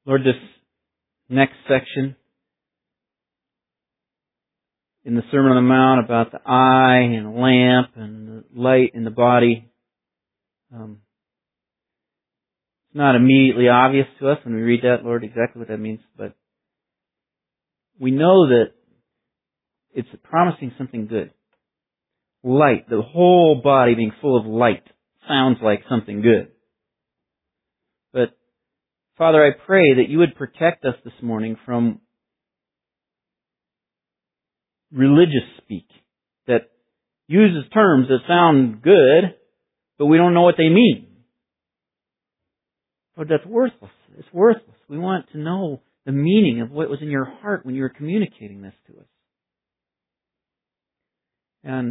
Lord, this next section in the Sermon on the Mount about the eye and the lamp and the light in the body, it's not immediately obvious to us when we read that, Lord, exactly what that means, but we know that it's promising something good. Light, the whole body being full of light, sounds like something good. But, Father, I pray that you would protect us this morning from religious speak that uses terms that sound good, but we don't know what they mean. Lord, that's worthless. It's worthless. We want to know the meaning of what was in your heart when you were communicating this to us. And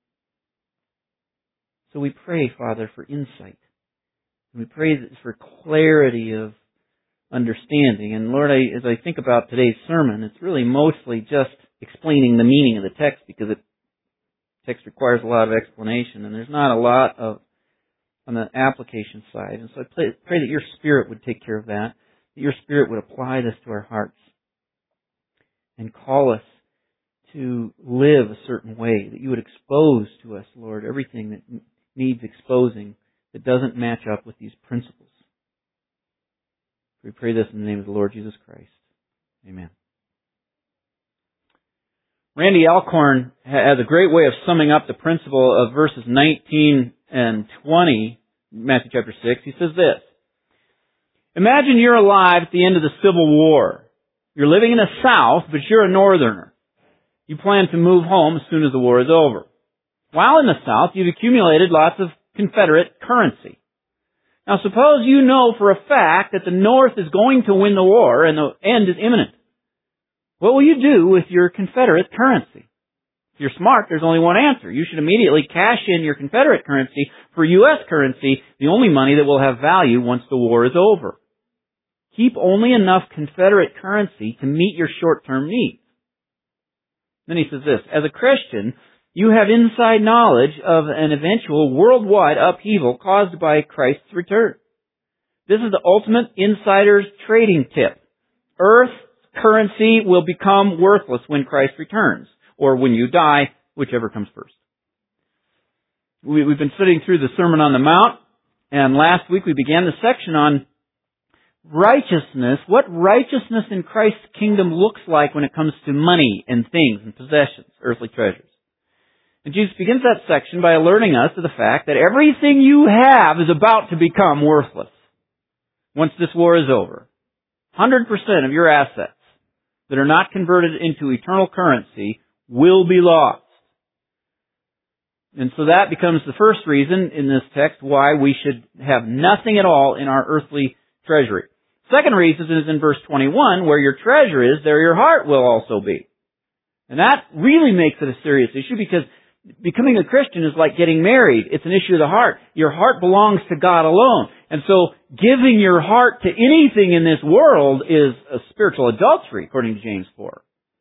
so we pray, Father, for insight. And we pray for clarity of understanding. And Lord, as I think about today's sermon, it's really mostly just explaining the meaning of the text, because the text requires a lot of explanation, and there's not a lot of on the application side. And so I pray that your Spirit would take care of that your Spirit would apply this to our hearts and call us to live a certain way, that you would expose to us, Lord, everything that needs exposing that doesn't match up with these principles. We pray this in the name of the Lord Jesus Christ. Amen. Randy Alcorn has a great way of summing up the principle of verses 19 and 20, Matthew chapter 6. He says this: imagine you're alive at the end of the Civil War. You're living in the South, but you're a Northerner. You plan to move home as soon as the war is over. While in the South, you've accumulated lots of Confederate currency. Now suppose you know for a fact that the North is going to win the war and the end is imminent. What will you do with your Confederate currency? If you're smart, there's only one answer. You should immediately cash in your Confederate currency for U.S. currency, the only money that will have value once the war is over. Keep only enough Confederate currency to meet your short-term needs. Then he says this: as a Christian, you have inside knowledge of an eventual worldwide upheaval caused by Christ's return. This is the ultimate insider's trading tip. Earth currency will become worthless when Christ returns, or when you die, whichever comes first. We've been studying through the Sermon on the Mount, and last week we began the section on righteousness, what righteousness in Christ's kingdom looks like when it comes to money and things and possessions, earthly treasures. And Jesus begins that section by alerting us to the fact that everything you have is about to become worthless once this war is over. 100% of your assets that are not converted into eternal currency will be lost. And so that becomes the first reason in this text why we should have nothing at all in our earthly treasury. Second reason is in verse 21, where your treasure is, there your heart will also be. And that really makes it a serious issue, because becoming a Christian is like getting married. It's an issue of the heart. Your heart belongs to God alone. And so giving your heart to anything in this world is a spiritual adultery, according to James 4.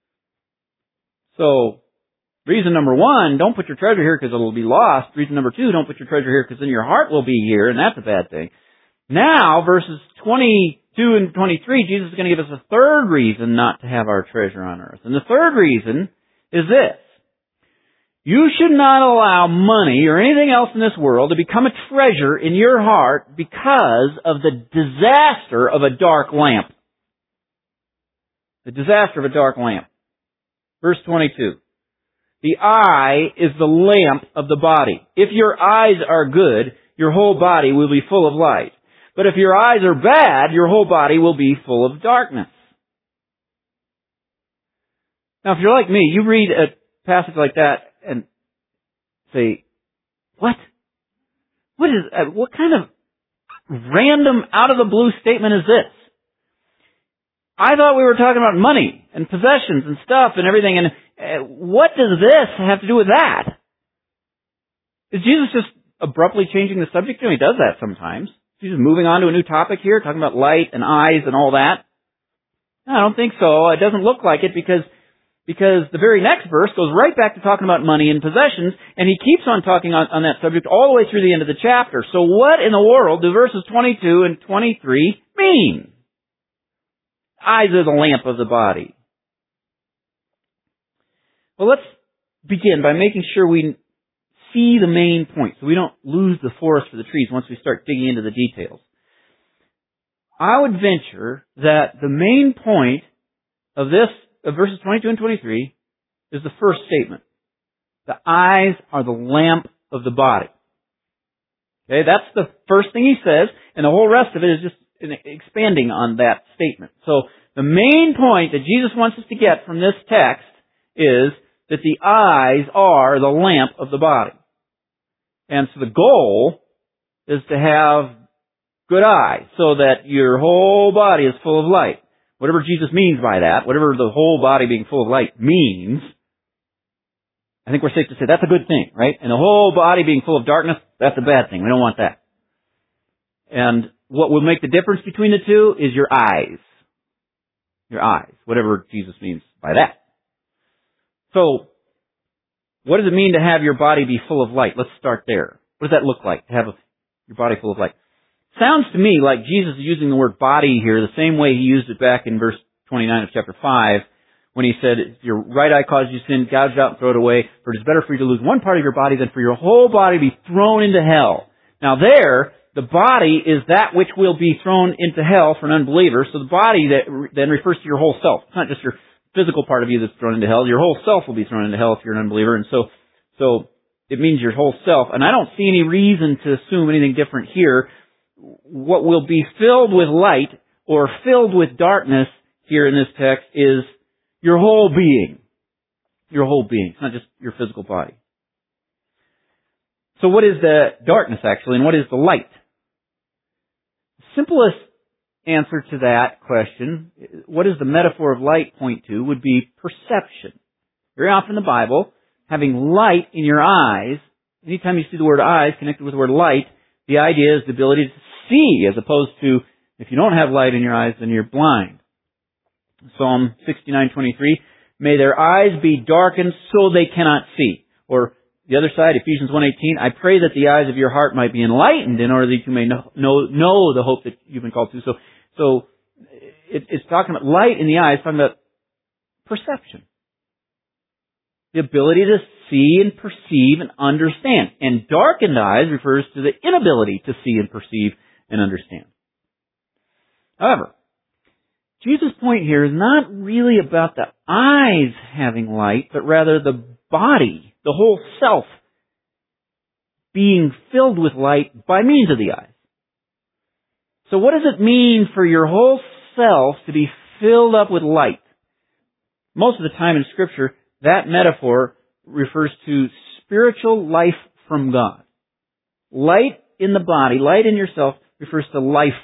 So, reason number one, don't put your treasure here because it'll be lost. Reason number two, don't put your treasure here because then your heart will be here, and that's a bad thing. Now, verses 22 and 23, Jesus is going to give us a third reason not to have our treasure on earth. And the third reason is this: you should not allow money or anything else in this world to become a treasure in your heart because of the disaster of a dark lamp. The disaster of a dark lamp. Verse 22. The eye is the lamp of the body. If your eyes are good, your whole body will be full of light. But if your eyes are bad, your whole body will be full of darkness. Now, if you're like me, you read a passage like that and say, what? What kind of random, out of the blue statement is this? I thought we were talking about money and possessions and stuff and everything, and what does this have to do with that? Is Jesus just abruptly changing the subject? You know, he does that sometimes. He's just moving on to a new topic here, talking about light and eyes and all that. No, I don't think so. It doesn't look like it, because the very next verse goes right back to talking about money and possessions, and he keeps on talking on that subject all the way through the end of the chapter. So what in the world do verses 22 and 23 mean? eyes are the lamp of the body. Well, let's begin by making sure we see the main point so we don't lose the forest for the trees once we start digging into the details. I would venture that the main point of verses 22 and 23 is the first statement. The eyes are the lamp of the body. Okay, that's the first thing he says, and the whole rest of it is just expanding on that statement. So the main point that Jesus wants us to get from this text is that the eyes are the lamp of the body. And so the goal is to have good eyes so that your whole body is full of light. Whatever Jesus means by that, whatever the whole body being full of light means, I think we're safe to say that's a good thing, right? And the whole body being full of darkness, that's a bad thing. We don't want that. And what will make the difference between the two is your eyes. Your eyes, whatever Jesus means by that. So, what does it mean to have your body be full of light? Let's start there. What does that look like, to have your body full of light? Sounds to me like Jesus is using the word body here the same way he used it back in verse 29 of chapter 5 when he said, if your right eye causes you sin, gouge it out and throw it away, for it is better for you to lose one part of your body than for your whole body to be thrown into hell. Now there, the body is that which will be thrown into hell for an unbeliever, so the body that then refers to your whole self. It's not just your physical part of you that's thrown into hell. Your whole self will be thrown into hell if you're an unbeliever, and so it means your whole self. And I don't see any reason to assume anything different here. What will be filled with light or filled with darkness here in this text is your whole being. Your whole being. It's not just your physical body. So what is the darkness actually, and what is the light? The simplest answer to that question, what does the metaphor of light point to, would be perception. Very often in the Bible, having light in your eyes, anytime you see the word eyes connected with the word light, the idea is the ability to see, as opposed to, if you don't have light in your eyes, then you're blind. Psalm 69:23, may their eyes be darkened so they cannot see. Or the other side, Ephesians 1:18, I pray that the eyes of your heart might be enlightened in order that you may know the hope that you've been called to. So it's talking about light in the eyes, talking about perception. The ability to see and perceive and understand. And darkened eyes refers to the inability to see and perceive and understand. However, Jesus' point here is not really about the eyes having light, but rather the body, the whole self, being filled with light by means of the eyes. So what does it mean for your whole self to be filled up with light? Most of the time in Scripture, that metaphor refers to spiritual life from God. Light in the body, light in yourself, refers to life.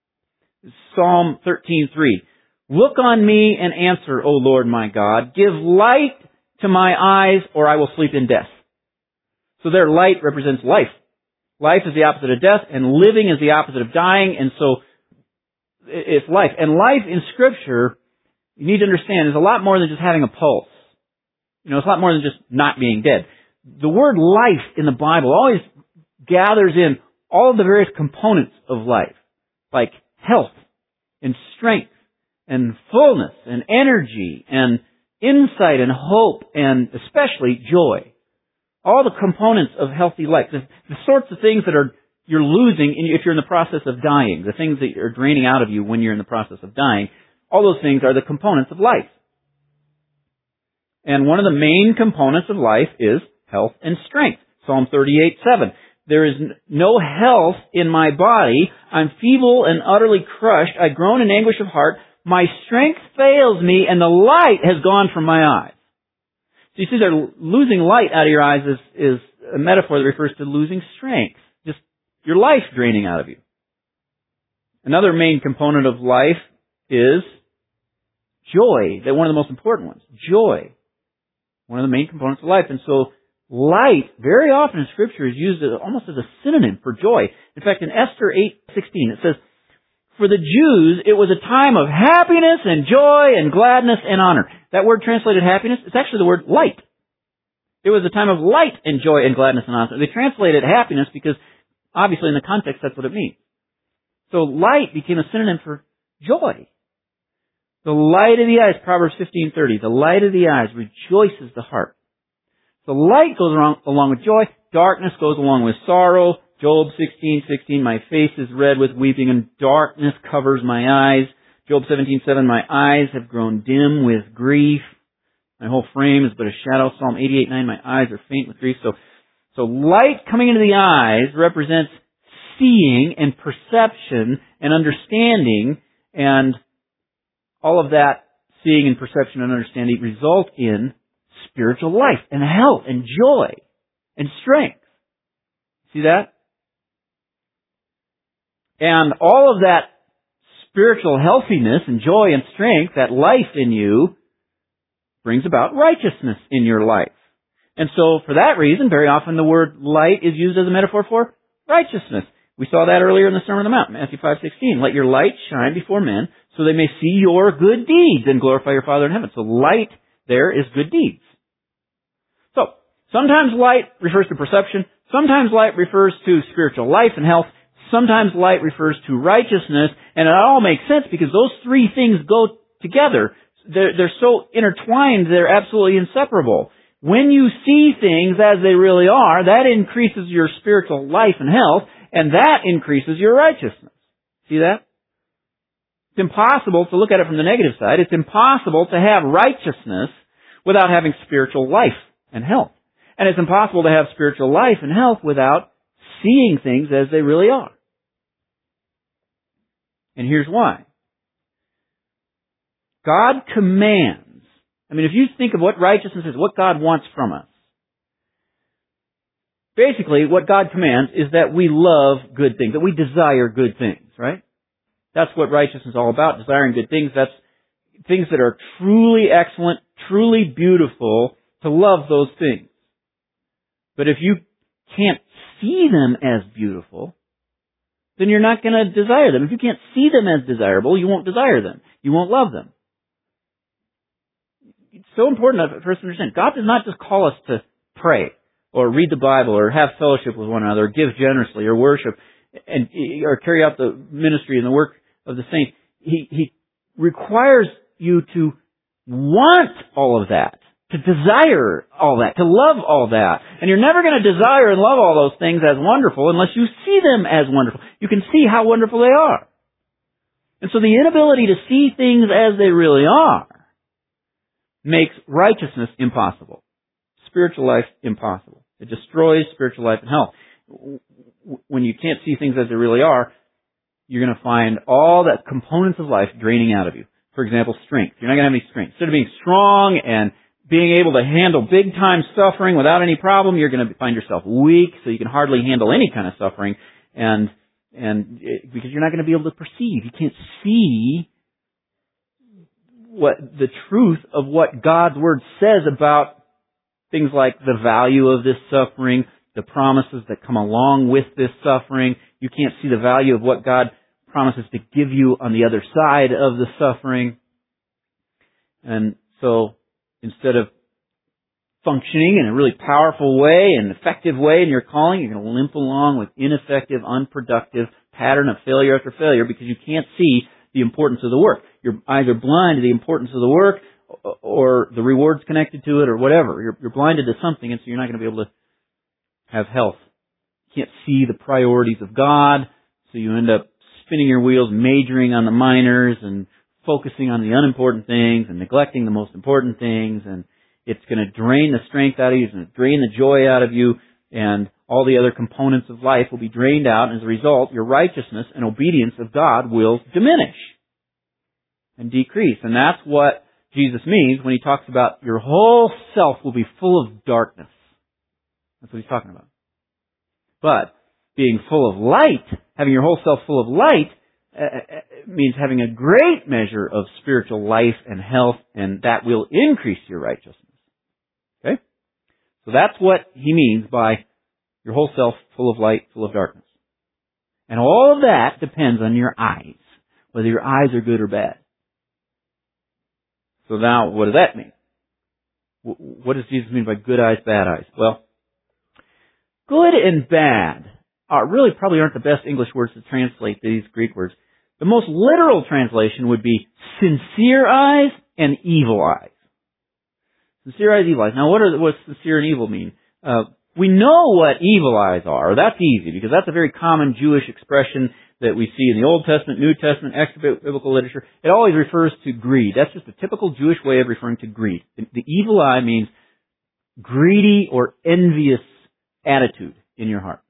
Psalm 13:3. Look on me and answer, O Lord my God. Give light to my eyes, or I will sleep in death. So there, light represents life. Life is the opposite of death, and living is the opposite of dying, and so it's life. And life in Scripture, you need to understand, is a lot more than just having a pulse. You know, it's a lot more than just not being dead. The word life in the Bible always gathers in all of the various components of life, like health and strength and fullness and energy and insight and hope and especially joy. All the components of healthy life, the sorts of things that you're losing if you're in the process of dying, the things that are draining out of you when you're in the process of dying, all those things are the components of life. And one of the main components of life is health and strength. Psalm 38:7. There is no health in my body. I'm feeble and utterly crushed. I groan in anguish of heart. My strength fails me, and the light has gone from my eyes. So you see there, losing light out of your eyes is a metaphor that refers to losing strength. Just your life draining out of you. Another main component of life is joy. They're one of the most important ones. Joy. One of the main components of life. And so light, very often in Scripture, is used almost as a synonym for joy. In fact, in Esther 8:16, it says, for the Jews, it was a time of happiness and joy and gladness and honor. That word translated happiness, it's actually the word light. It was a time of light and joy and gladness and honor. They translated happiness because, obviously, in the context, that's what it means. So light became a synonym for joy. The light of the eyes, Proverbs 15:30, the light of the eyes rejoices the heart. The light goes along with joy. Darkness goes along with sorrow. Job 16:16, my face is red with weeping and darkness covers my eyes. Job 17:7, my eyes have grown dim with grief. My whole frame is but a shadow. Psalm 88:9, my eyes are faint with grief. So light coming into the eyes represents seeing and perception and understanding, and all of that seeing and perception and understanding result in spiritual life and health and joy and strength. See that? And all of that spiritual healthiness and joy and strength, that life in you, brings about righteousness in your life. And so for that reason, very often the word light is used as a metaphor for righteousness. We saw that earlier in the Sermon on the Mount, Matthew 5:16. Let your light shine before men so they may see your good deeds and glorify your Father in heaven. So light there is good deeds. So sometimes light refers to perception. Sometimes light refers to spiritual life and health. Sometimes light refers to righteousness. And it all makes sense because those three things go together. They're so intertwined, they're absolutely inseparable. When you see things as they really are, that increases your spiritual life and health, and that increases your righteousness. See that? It's impossible to look at it from the negative side. It's impossible to have righteousness without having spiritual life and health. And it's impossible to have spiritual life and health without seeing things as they really are. And here's why. God commands. I mean, if you think of what righteousness is, what God wants from us, basically what God commands is that we love good things, that we desire good things, right? That's what righteousness is all about, desiring good things. That's things that are truly excellent, truly beautiful, to love those things. But if you can't see them as beautiful, then you're not going to desire them. If you can't see them as desirable, you won't desire them. You won't love them. It's so important for us to understand. God does not just call us to pray or read the Bible or have fellowship with one another or give generously or worship or carry out the ministry and the work of the saints. He requires you to want all of that, to desire all that, to love all that. And you're never going to desire and love all those things as wonderful unless you see them as wonderful. You can see how wonderful they are. And so the inability to see things as they really are makes righteousness impossible. Spiritual life impossible. It destroys spiritual life and health. When you can't see things as they really are, you're going to find all the components of life draining out of you. For example, strength. You're not going to have any strength. Instead of being strong and being able to handle big time suffering without any problem, you're going to find yourself weak, so you can hardly handle any kind of suffering, because you're not going to be able to perceive. You can't see what the truth of what God's Word says about things like the value of this suffering, the promises that come along with this suffering. You can't see the value of what God promises to give you on the other side of the suffering. And so, instead of functioning in a really powerful way and effective way in your calling, you're going to limp along with ineffective, unproductive pattern of failure after failure because you can't see the importance of the work. You're either blind to the importance of the work or the rewards connected to it or whatever. You're blinded to something, and so you're not going to be able to have health. You can't see the priorities of God, so you end up spinning your wheels, majoring on the minors and focusing on the unimportant things and neglecting the most important things, and it's going to drain the strength out of you, it's going to drain the joy out of you, and all the other components of life will be drained out, and as a result, your righteousness and obedience of God will diminish and decrease. And that's what Jesus means when He talks about your whole self will be full of darkness. That's what He's talking about. But being full of light, having your whole self full of light, means having a great measure of spiritual life and health, and that will increase your righteousness. Okay? So that's what He means by your whole self full of light, full of darkness. And all of that depends on your eyes, whether your eyes are good or bad. So now, what does that mean? What does Jesus mean by good eyes, bad eyes? Well, good and bad really probably aren't the best English words to translate these Greek words. The most literal translation would be sincere eyes and evil eyes. Sincere eyes, evil eyes. Now, what's sincere and evil mean? We know what evil eyes are. That's easy, because that's a very common Jewish expression that we see in the Old Testament, New Testament, extra-biblical literature. It always refers to greed. That's just a typical Jewish way of referring to greed. The evil eye means greedy or envious attitude in your heart.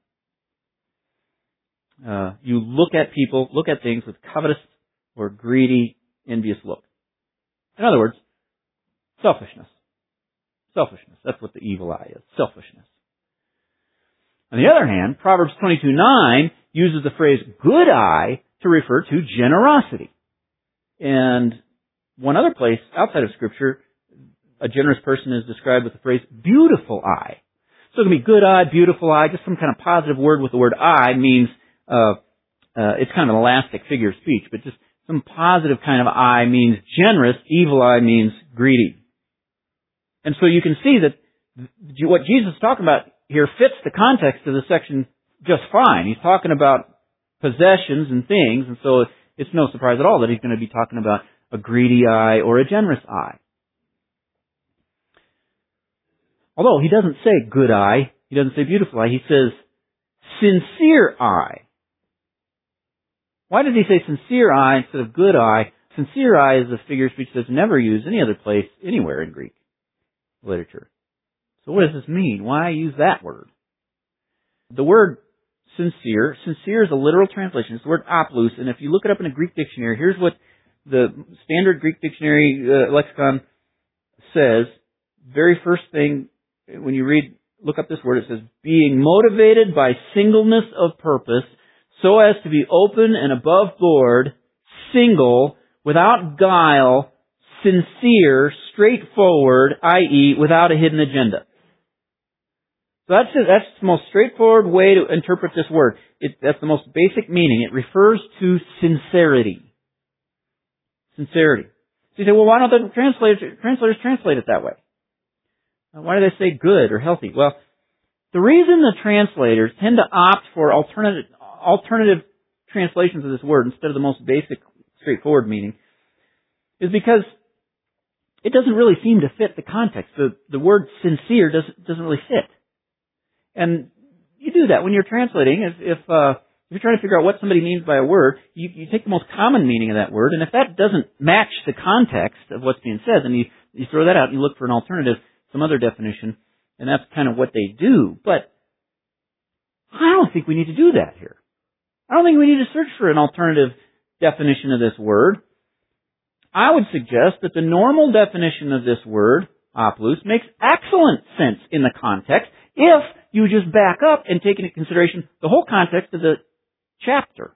You look at people, look at things with covetous or greedy, envious look. In other words, selfishness. Selfishness. That's what the evil eye is. Selfishness. On the other hand, Proverbs 22:9 uses the phrase good eye to refer to generosity. And one other place outside of Scripture, a generous person is described with the phrase beautiful eye. So it can be good eye, beautiful eye, just some kind of positive word with the word eye means, it's kind of an elastic figure of speech, but just some positive kind of eye means generous, evil eye means greedy. And so you can see that what Jesus is talking about here fits the context of the section just fine. He's talking about possessions and things, and so it's no surprise at all that he's going to be talking about a greedy eye or a generous eye. Although he doesn't say good eye, he doesn't say beautiful eye, he says sincere eye. Why does he say sincere eye instead of good eye? Sincere eye is a figure of speech that's never used any other place, anywhere in Greek literature. So what does this mean? Why use that word? The word sincere is a literal translation. It's the word aplous, and if you look it up in a Greek dictionary, here's what the standard Greek dictionary lexicon says. Very first thing, when you look up this word, it says, being motivated by singleness of purpose, so as to be open and above board, single, without guile, sincere, straightforward, i.e., without a hidden agenda. So that's the most straightforward way to interpret this word. That's the most basic meaning. It refers to sincerity. Sincerity. So you say, well, why don't the translators translate it that way? Why do they say good or healthy? Well, the reason the translators tend to opt for alternative translations of this word instead of the most basic, straightforward meaning is because it doesn't really seem to fit the context. The word sincere doesn't really fit. And you do that when you're translating. If you're trying to figure out what somebody means by a word, you take the most common meaning of that word, and if that doesn't match the context of what's being said, then you throw that out and you look for an alternative, some other definition, and that's kind of what they do. But I don't think we need to do that here. I don't think we need to search for an alternative definition of this word. I would suggest that the normal definition of this word, aplous, makes excellent sense in the context if you just back up and take into consideration the whole context of the chapter.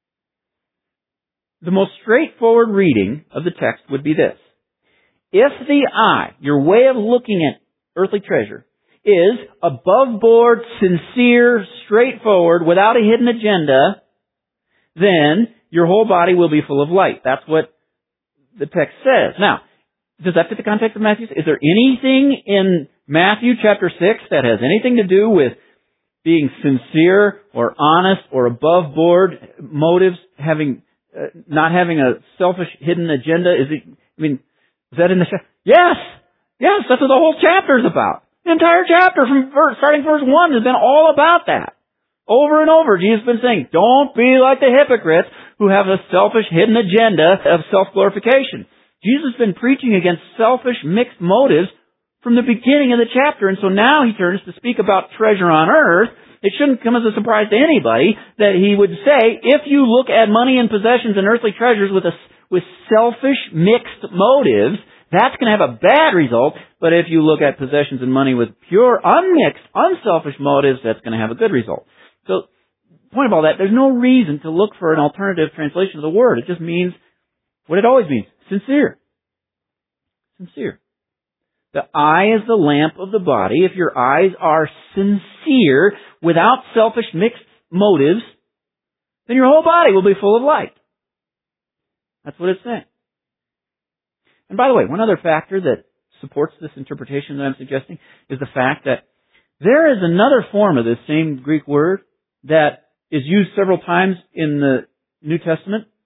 The most straightforward reading of the text would be this. If the eye, your way of looking at earthly treasure, is above board, sincere, straightforward, without a hidden agenda, then your whole body will be full of light. That's what the text says. Now, does that fit the context of Matthew? Is there anything in Matthew chapter 6 that has anything to do with being sincere or honest or above board motives, not having a selfish hidden agenda? Is that in the chapter? Yes! Yes, that's what the whole chapter is about. The entire chapter starting verse 1 has been all about that. Over and over, Jesus has been saying, don't be like the hypocrites who have a selfish hidden agenda of self-glorification. Jesus has been preaching against selfish mixed motives from the beginning of the chapter, and so now he turns to speak about treasure on earth. It shouldn't come as a surprise to anybody that he would say, if you look at money and possessions and earthly treasures with selfish mixed motives, that's going to have a bad result, but if you look at possessions and money with pure, unmixed, unselfish motives, that's going to have a good result. So, point of all that, there's no reason to look for an alternative translation of the word. It just means what it always means. Sincere. Sincere. The eye is the lamp of the body. If your eyes are sincere, without selfish mixed motives, then your whole body will be full of light. That's what it's saying. And by the way, one other factor that supports this interpretation that I'm suggesting is the fact that there is another form of this same Greek word that is used several times in the New Testament.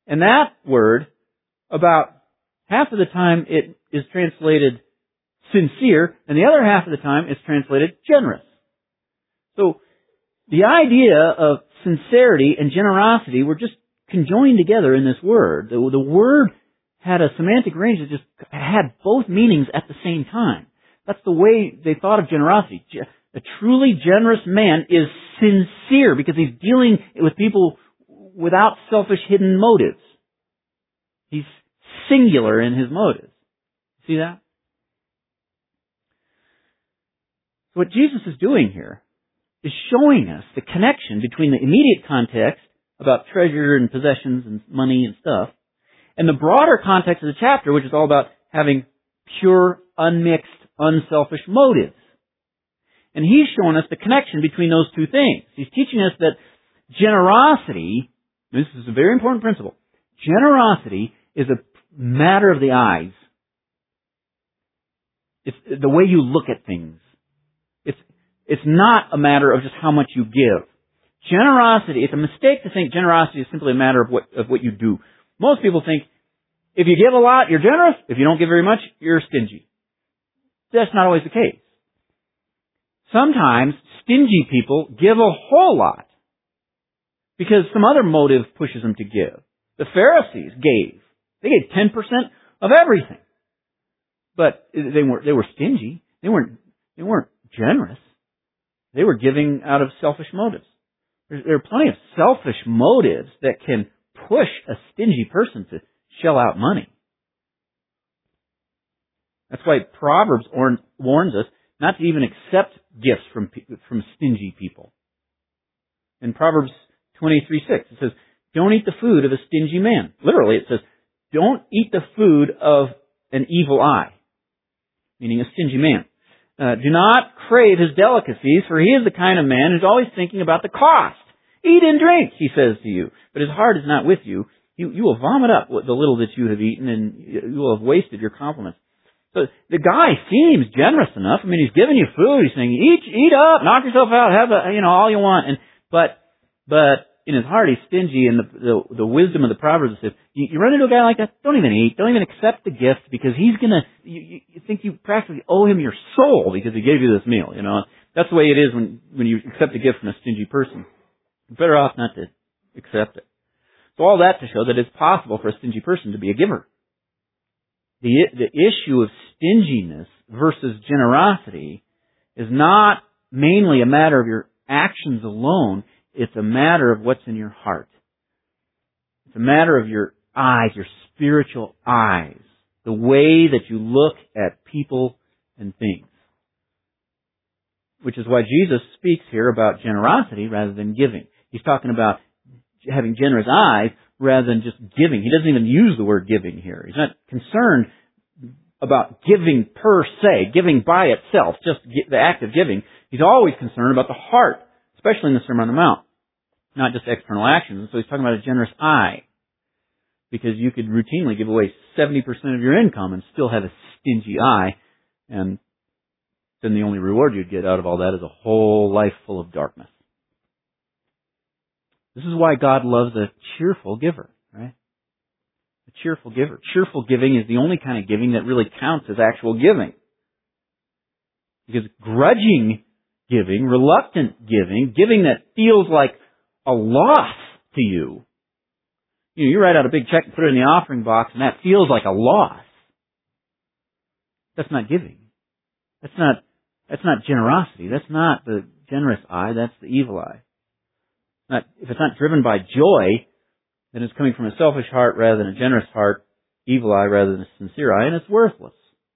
And that word, about half of the time it is translated sincere, and the other half of the time it's translated generous. So, the idea of sincerity and generosity were just conjoined together in this word. The word had a semantic range that just had both meanings at the same time. That's the way they thought of generosity. A truly generous man is sincere because he's dealing with people without selfish hidden motives. He's singular in his motives. See that? So what Jesus is doing here is showing us the connection between the immediate context about treasure and possessions and money and stuff, and the broader context of the chapter, which is all about having pure, unmixed, unselfish motives. And he's showing us the connection between those two things. He's teaching us that generosity, this is a very important principle, generosity is a matter of the eyes. It's the way you look at things. It's not a matter of just how much you give. Generosity, it's a mistake to think generosity is simply a matter of what you do. Most people think if you give a lot, you're generous. If you don't give very much, you're stingy. That's not always the case. Sometimes stingy people give a whole lot because some other motive pushes them to give. The Pharisees gave. They gave 10% of everything. But they were stingy. They weren't generous. They were giving out of selfish motives. There are plenty of selfish motives that can push a stingy person to shell out money. That's why Proverbs warns us not to even accept gifts from stingy people. In Proverbs 23:6, it says, "Don't eat the food of a stingy man." Literally, it says, "Don't eat the food of an evil eye," meaning a stingy man. "Do not crave his delicacies, for he is the kind of man who's always thinking about the cost. Eat and drink," he says to you, "but his heart is not with you. You will vomit up the little that you have eaten, and you will have wasted your compliments." So the guy seems generous enough. I mean, he's giving you food. He's saying, "Eat up, knock yourself out, have all you want." But in his heart, he's stingy. And the wisdom of the Proverbs says, you run into a guy like that, don't even eat, don't even accept the gift, because he's gonna. You think you practically owe him your soul because he gave you this meal. That's the way it is when you accept a gift from a stingy person. You're better off not to accept it. So all that to show that it's possible for a stingy person to be a giver. The issue of stinginess versus generosity is not mainly a matter of your actions alone. It's a matter of what's in your heart. It's a matter of your eyes, your spiritual eyes, the way that you look at people and things. Which is why Jesus speaks here about generosity rather than giving. He's talking about having generous eyes rather than just giving. He doesn't even use the word giving here. He's not concerned about giving per se, giving by itself, just the act of giving. He's always concerned about the heart, especially in the Sermon on the Mount, not just external actions. So he's talking about a generous eye, because you could routinely give away 70% of your income and still have a stingy eye, and then the only reward you'd get out of all that is a whole life full of darkness. This is why God loves a cheerful giver, right? A cheerful giver. Cheerful giving is the only kind of giving that really counts as actual giving. Because grudging giving, reluctant giving, giving that feels like a loss to you. You write out a big check and put it in the offering box, and that feels like a loss. That's not giving. That's not generosity. That's not the generous eye. That's the evil eye. If it's not driven by joy, then it's coming from a selfish heart rather than a generous heart, evil eye rather than a sincere eye, and it's worthless.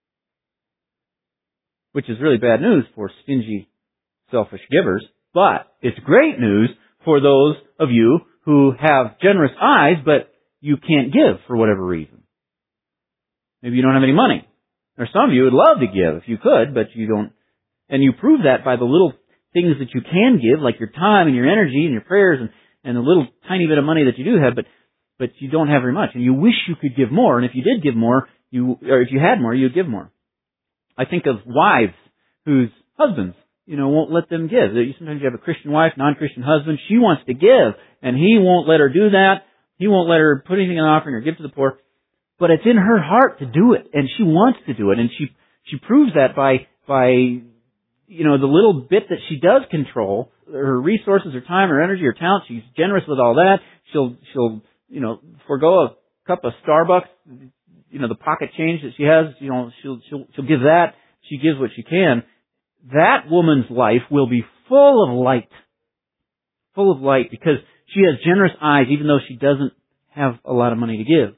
Which is really bad news for stingy, selfish givers, but it's great news for those of you who have generous eyes, but you can't give for whatever reason. Maybe you don't have any money. Or some of you would love to give if you could, but you don't. And you prove that by the little things that you can give, like your time and your energy and your prayers and the little tiny bit of money that you do have, but you don't have very much. And you wish you could give more, and if you did give more, or if you had more, you'd give more. I think of wives whose husbands, won't let them give. Sometimes you have a Christian wife, non-Christian husband. She wants to give, and he won't let her do that. he won't let her put anything in an offering or give to the poor. But it's in her heart to do it, and she wants to do it, and she proves that by the little bit that she does control, her resources, her time, her energy, her talent. She's generous with all that. She'll forego a cup of Starbucks, the pocket change that she has. She'll give that. She gives what she can. That woman's life will be full of light because she has generous eyes, even though she doesn't have a lot of money to give.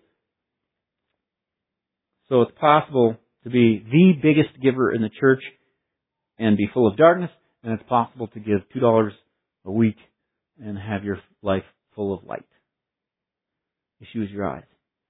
So it's possible to be the biggest giver in the church and be full of darkness, and it's possible to give $2 a week and have your life full of light. Just use your eyes.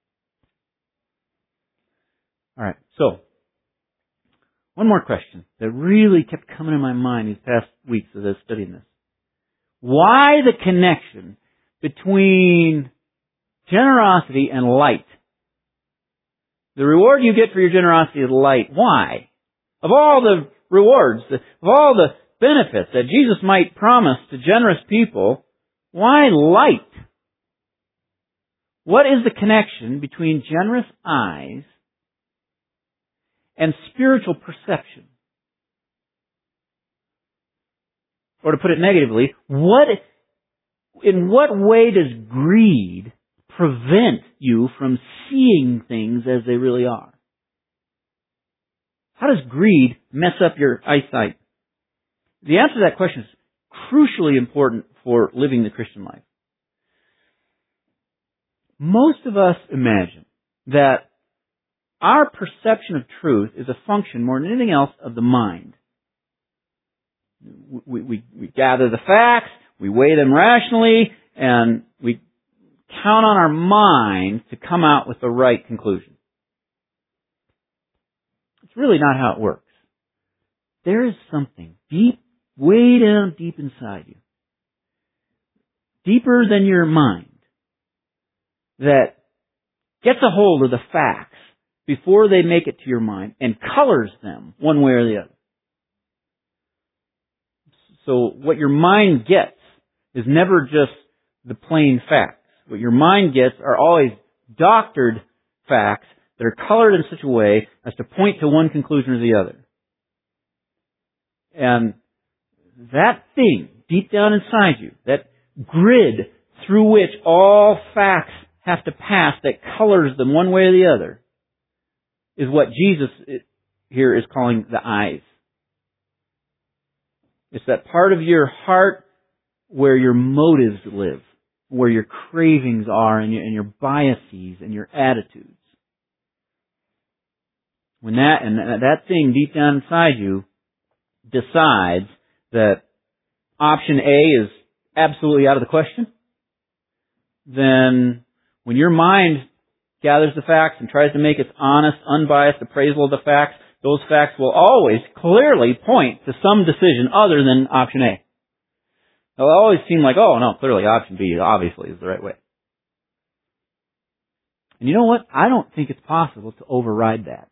All right, so one more question that really kept coming in my mind these past weeks as I was studying this. Why the connection between generosity and light? The reward you get for your generosity is light. Why? Of all the rewards, of all the benefits that Jesus might promise to generous people, why light? What is the connection between generous eyes and spiritual perception? Or to put it negatively, in what way does greed prevent you from seeing things as they really are? How does greed mess up your eyesight? The answer to that question is crucially important for living the Christian life. Most of us imagine that our perception of truth is a function more than anything else of the mind. We gather the facts, we weigh them rationally, and we count on our mind to come out with the right conclusion. It's really not how it works. There is something deep, way down deep inside you, deeper than your mind, that gets a hold of the facts before they make it to your mind and colors them one way or the other. So what your mind gets is never just the plain facts. What your mind gets are always doctored facts that are colored in such a way as to point to one conclusion or the other. And that thing deep down inside you, that grid through which all facts have to pass that colors them one way or the other, is what Jesus here is calling the eyes. It's that part of your heart where your motives live, where your cravings are and your biases and your attitudes. When that thing deep down inside you decides that option A is absolutely out of the question, then when your mind gathers the facts and tries to make its honest, unbiased appraisal of the facts, those facts will always clearly point to some decision other than option A. They'll always seem like, oh no, clearly option B obviously is the right way. And you know what? I don't think it's possible to override that.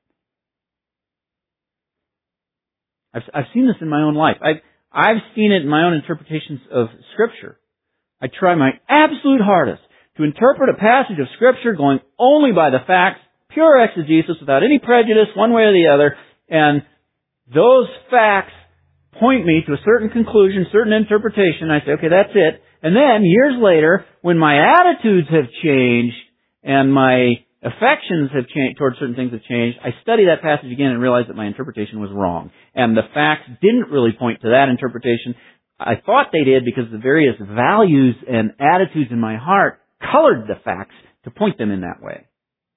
I've seen this in my own life. I've seen it in my own interpretations of Scripture. I try my absolute hardest to interpret a passage of Scripture going only by the facts, pure exegesis, without any prejudice, one way or the other, and those facts point me to a certain conclusion, certain interpretation. I say, okay, that's it. And then, years later, when my attitudes have changed and my affections have changed towards certain things have changed, I study that passage again and realize that my interpretation was wrong. And the facts didn't really point to that interpretation. I thought they did because the various values and attitudes in my heart colored the facts to point them in that way.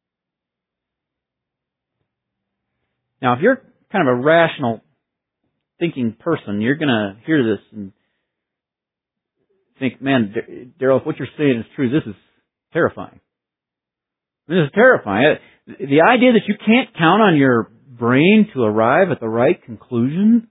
Now, if you're kind of a rational thinking person, you're going to hear this and think, man, Daryl, if what you're saying is true, this is terrifying. This is terrifying. The idea that you can't count on your brain to arrive at the right conclusion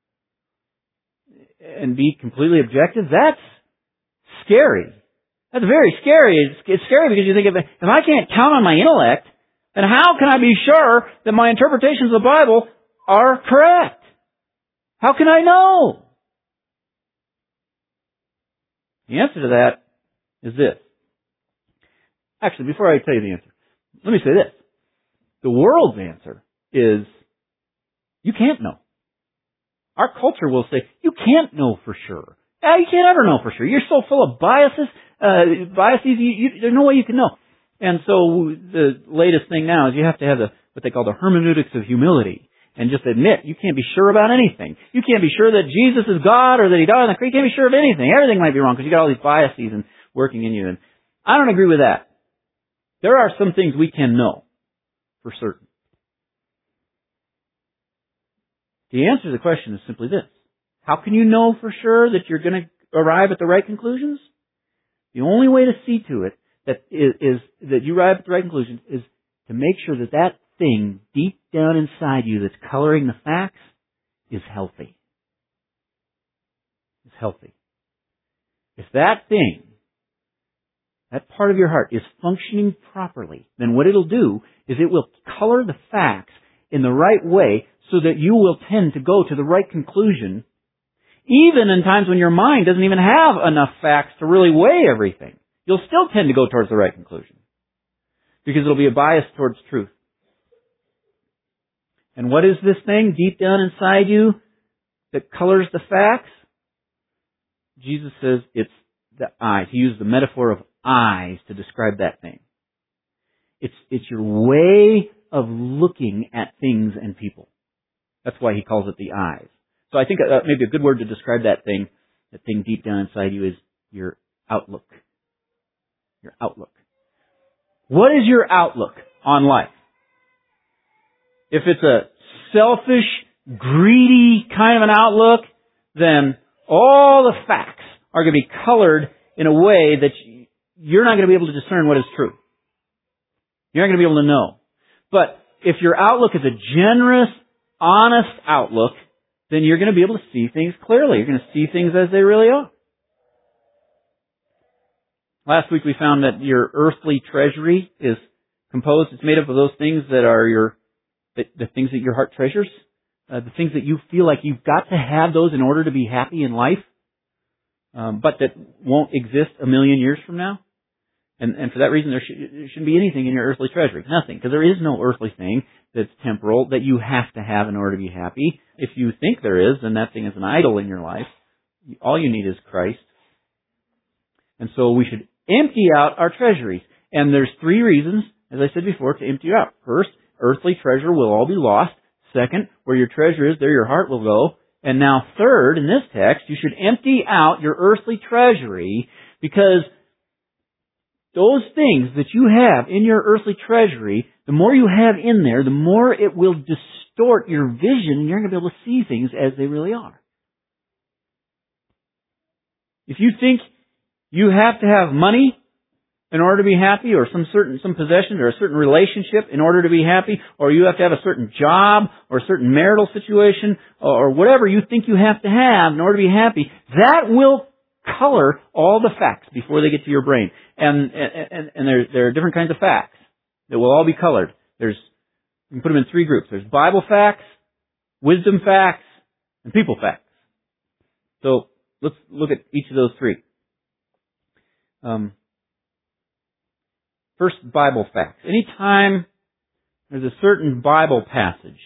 and be completely objective, that's scary. That's very scary. It's scary because you think, if I can't count on my intellect, then how can I be sure that my interpretations of the Bible are correct? How can I know? The answer to that is this. Actually, before I tell you the answer, let me say this. The world's answer is, you can't know. Our culture will say, you can't know for sure. You can't ever know for sure. You're so full of biases, there's no way you can know. And so the latest thing now is you have to have what they call the hermeneutics of humility. And just admit, you can't be sure about anything. You can't be sure that Jesus is God or that He died on the cross. You can't be sure of anything. Everything might be wrong because you got all these biases and working in you. And I don't agree with that. There are some things we can know for certain. The answer to the question is simply this. How can you know for sure that you're going to arrive at the right conclusions? The only way to see to it that you arrive at the right conclusions is to make sure that that thing deep down inside you that's coloring the facts is healthy. It's healthy. If that thing, that part of your heart is functioning properly, then what it'll do is it will color the facts in the right way so that you will tend to go to the right conclusion, even in times when your mind doesn't even have enough facts to really weigh everything. You'll still tend to go towards the right conclusion because it'll be a bias towards truth. And what is this thing deep down inside you that colors the facts? Jesus says it's the eyes. He used the metaphor of eyes to describe that thing. It's your way of looking at things and people. That's why he calls it the eyes. So I think maybe a good word to describe that thing deep down inside you is your outlook. Your outlook. What is your outlook on life? If it's a selfish, greedy kind of an outlook, then all the facts are going to be colored in a way that you're not going to be able to discern what is true. You're not going to be able to know. But if your outlook is a generous, honest outlook, then you're going to be able to see things clearly. You're going to see things as they really are. Last week we found that your earthly treasury is composed, it's made up of those things that are the things that your heart treasures, the things that you feel like you've got to have those in order to be happy in life, but that won't exist a million years from now. And for that reason, there shouldn't be anything in your earthly treasury. Nothing. Because there is no earthly thing that's temporal that you have to have in order to be happy. If you think there is, then that thing is an idol in your life. All you need is Christ. And so we should empty out our treasuries. And there's 3 reasons, as I said before, to empty out. First, earthly treasure will all be lost. Second, where your treasure is, there your heart will go. And now third, in this text, you should empty out your earthly treasury because those things that you have in your earthly treasury, the more you have in there, the more it will distort your vision and you're going to be able to see things as they really are. If you think you have to have money in order to be happy, or some possession or a certain relationship in order to be happy, or you have to have a certain job or a certain marital situation or whatever you think you have to have in order to be happy, that will color all the facts before they get to your brain. And there are different kinds of facts that will all be colored. You can put them in 3 groups. There's Bible facts, wisdom facts, and people facts. So let's look at each of those 3. First, Bible facts. Anytime there's a certain Bible passage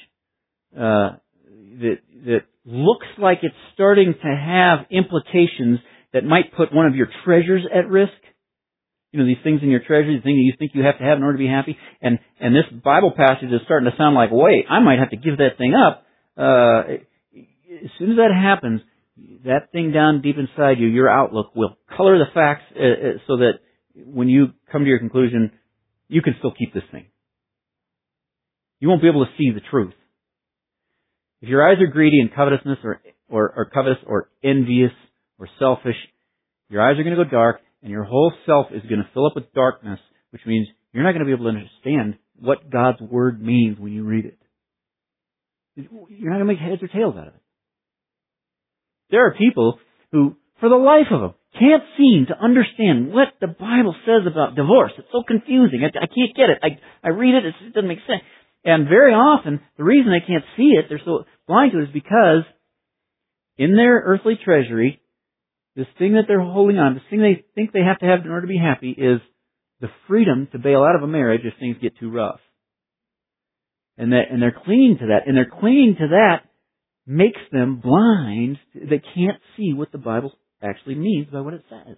that looks like it's starting to have implications that might put one of your treasures at risk, these things in your treasure, the things that you think you have to have in order to be happy, and this Bible passage is starting to sound like, wait, I might have to give that thing up. As soon as that happens, that thing down deep inside you, your outlook, will color the facts so that when you come to your conclusion, you can still keep this thing. You won't be able to see the truth. If your eyes are greedy and covetousness or covetous or envious or selfish, your eyes are going to go dark and your whole self is going to fill up with darkness, which means you're not going to be able to understand what God's Word means when you read it. You're not going to make heads or tails out of it. There are people who, for the life of them, can't seem to understand what the Bible says about divorce. It's so confusing. I can't get it. I read it, it doesn't make sense. And very often, the reason they can't see it, they're so blind to it, is because in their earthly treasury, this thing that they're holding on, this thing they think they have to have in order to be happy, is the freedom to bail out of a marriage if things get too rough. And they're clinging to that. And their clinging to that makes them blind. They can't see what the Bible actually means by what it says.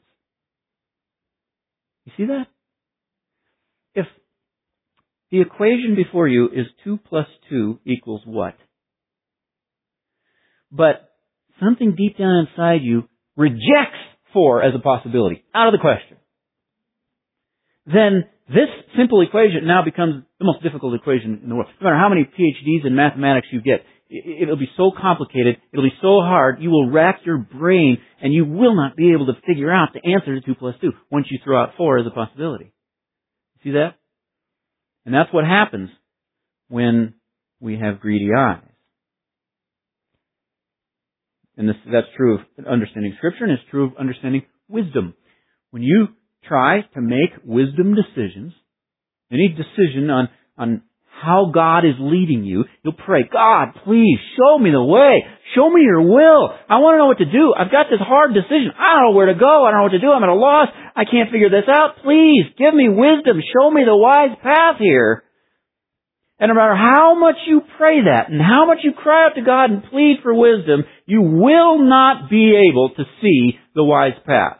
You see that? If the equation before you is 2 plus 2 equals what? But something deep down inside you rejects 4 as a possibility. Out of the question. Then this simple equation now becomes the most difficult equation in the world. No matter how many PhDs in mathematics you get, it'll be so complicated, it'll be so hard, you will rack your brain and you will not be able to figure out the answer to 2 plus 2 once you throw out 4 as a possibility. See that? And that's what happens when we have greedy eyes. And that's true of understanding Scripture, and it's true of understanding wisdom. When you try to make wisdom decisions, any decision on how God is leading you, you'll pray, God, please show me the way. Show me your will. I want to know what to do. I've got this hard decision. I don't know where to go. I don't know what to do. I'm at a loss. I can't figure this out. Please give me wisdom. Show me the wise path here. And no matter how much you pray that and how much you cry out to God and plead for wisdom, you will not be able to see the wise path.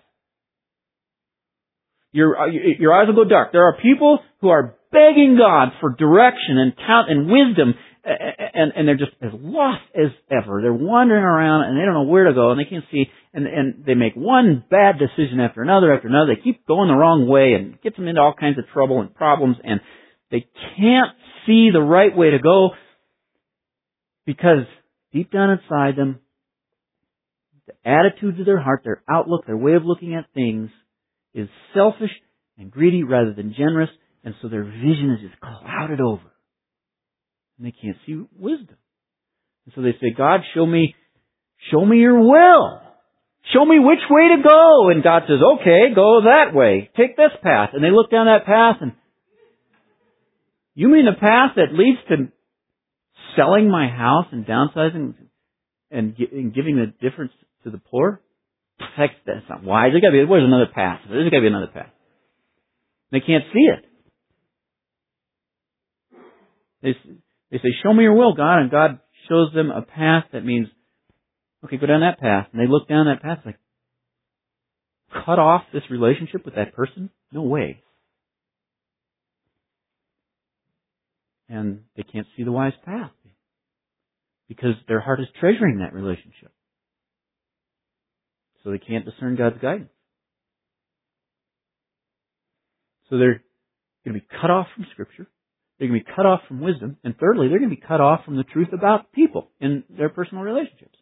Your eyes will go dark. There are people who are begging God for direction and count and wisdom, and they're just as lost as ever. They're wandering around and they don't know where to go and they can't see, and they make one bad decision after another. They keep going the wrong way and it gets them into all kinds of trouble and problems, and they can't see the right way to go because deep down inside them, the attitudes of their heart, their outlook, their way of looking at things is selfish and greedy rather than generous, and so their vision is just clouded over. And they can't see wisdom. And so they say, God, show me your will. Show me which way to go. And God says, okay, go that way. Take this path. And they look down that path and, you mean the path that leads to selling my house and downsizing and giving the difference to the poor? Heck, that's not wise. Where's another path? There's got to be another path. They can't see it. They say, show me your will, God. And God shows them a path that means, okay, go down that path. And they look down that path like, cut off this relationship with that person? No way. And they can't see the wise path because their heart is treasuring that relationship. So they can't discern God's guidance. So they're going to be cut off from Scripture. They're going to be cut off from wisdom. And thirdly, they're going to be cut off from the truth about people in their personal relationships.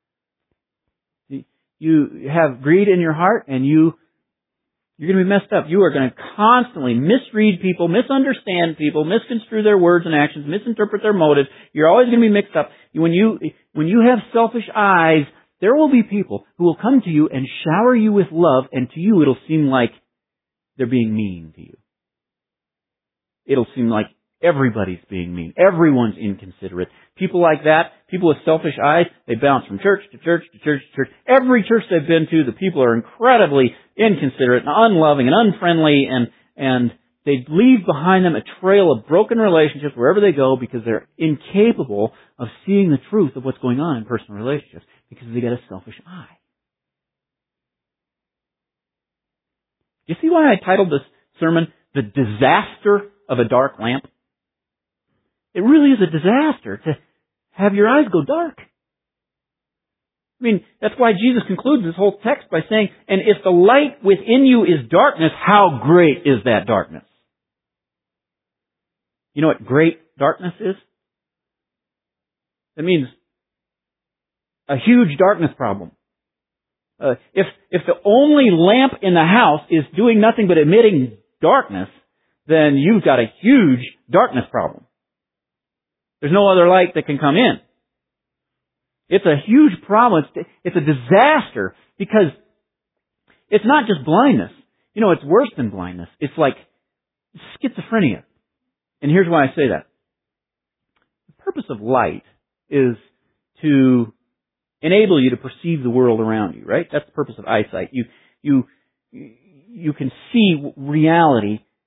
You have greed in your heart and you're going to be messed up. You are going to constantly misread people, misunderstand people, misconstrue their words and actions, misinterpret their motives. You're always going to be mixed up. When you have selfish eyes, there will be people who will come to you and shower you with love, and to you it'll seem like they're being mean to you. It'll seem like everybody's being mean. Everyone's inconsiderate. People like that, people with selfish eyes, they bounce from church to church to church to church. Every church they've been to, the people are incredibly inconsiderate and unloving and unfriendly, and they leave behind them a trail of broken relationships wherever they go because they're incapable of seeing the truth of what's going on in personal relationships because they got a selfish eye. You see why I titled this sermon, The Disaster of a Dark Lamp? It really is a disaster to have your eyes go dark. I mean, that's why Jesus concludes this whole text by saying, and if the light within you is darkness, how great is that darkness? You know what great darkness is? It means a huge darkness problem. If the only lamp in the house is doing nothing but emitting darkness, then you've got a huge darkness problem. There's no other light that can come in. It's a huge problem. It's a disaster because it's not just blindness. You know, it's worse than blindness. It's like schizophrenia. And here's why I say that. The purpose of light is to enable you to perceive the world around you, right? That's the purpose of eyesight. You can see reality